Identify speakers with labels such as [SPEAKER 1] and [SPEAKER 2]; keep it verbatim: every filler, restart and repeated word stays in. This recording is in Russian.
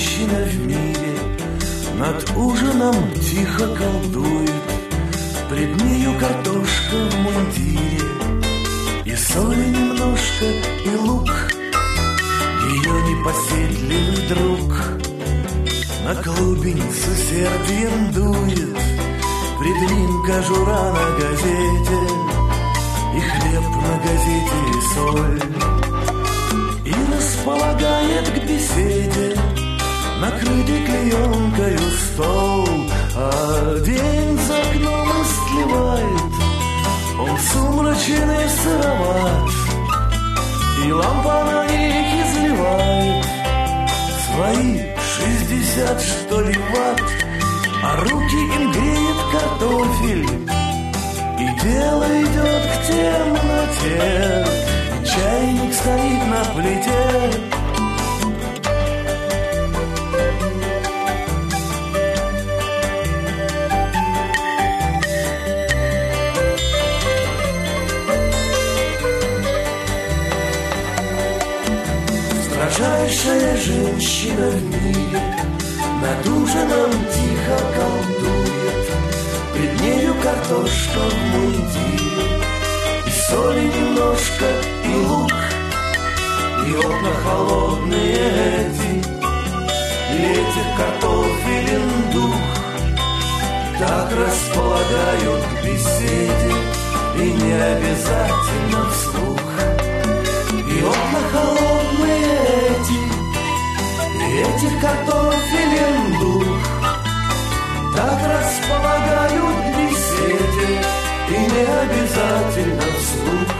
[SPEAKER 1] женщина в мире над ужином тихо колдует. Пред нею картошка в мундире, и соли немножко, и лук. Ее непоседливый друг на клубень с усердием дует. Пред ним кожура на газете, и хлеб на газете, и соль. И располагает к беседе накрытый клеенкою стол. А день за окном истлевает, он сумрачен и сыроват, и лампа на них изливает свои шестьдесят, что ли, ватт. А руки им греет картофель, и дело идет к темноте, и чайник стоит на плите. Строжайшая женщина в мире над ужином тихо колдует. Пред нею картошка в мундире, и соли немножко, и лук. И окна холодные эти, и этих картофелин дух так располагают к беседе, и не обязательно вслух. И окна холодные эти, и этих картофелин дух так располагают к беседе, и не обязательно вслух.